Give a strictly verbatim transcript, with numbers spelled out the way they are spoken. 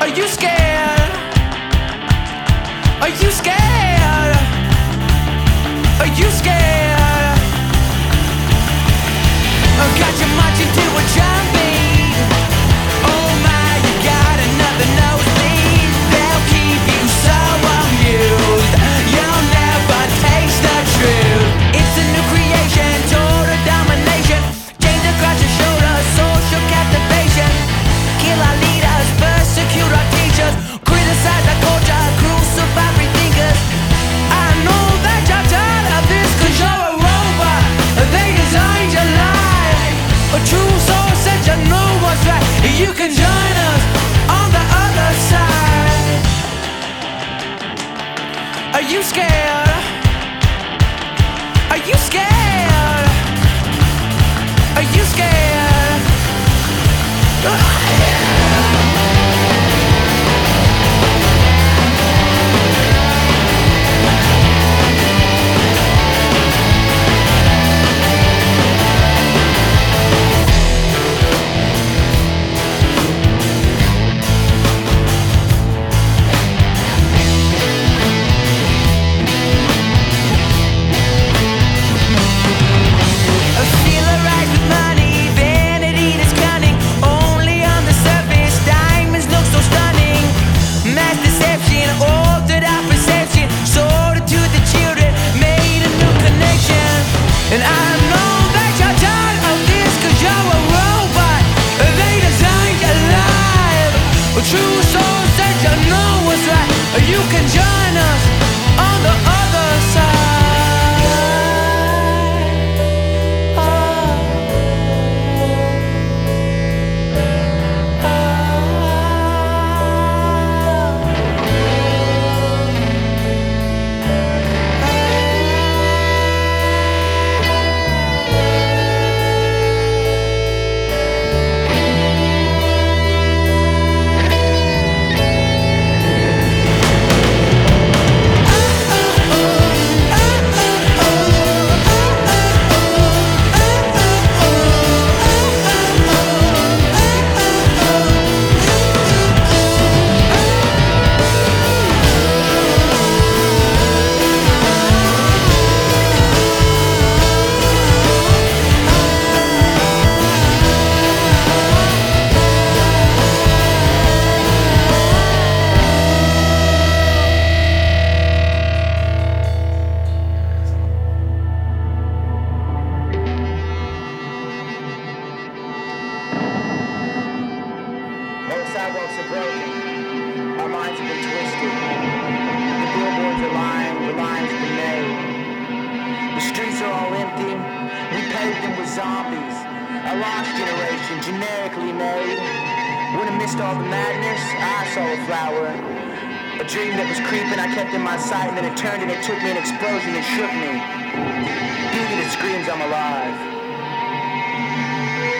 Are you scared? Are you scared? Are you scared? I got you marching to a drum beat. Oh my, you got another nosebleed. They'll keep you so amused. You'll never taste the truth. It's a new creation, total domination. Chains across your shoulders, social captivation. Kill our leaders, persecute our teachers. Criticize our culture, crucify free thinkers. I know that you're tired of this, cause you're a robot. They designed your life. A true soul said you know what's right. You can join us on the other side. Are you scared? Are you scared? Are you scared? And I know that you're tired of this, cause you're a robot. They designed your life. A true soul said you know what's right. You can join us on the other side. Sidewalks are broken, our minds have been twisted. The billboards are lying, the lines have been made. The streets are all empty, we paved them with zombies. A lost generation, generically made. When amidst all the madness, I saw a flower. A dream that was creeping, I kept in my sight, and then it turned and it took me an explosion and shook me. Beauty that screams I'm alive.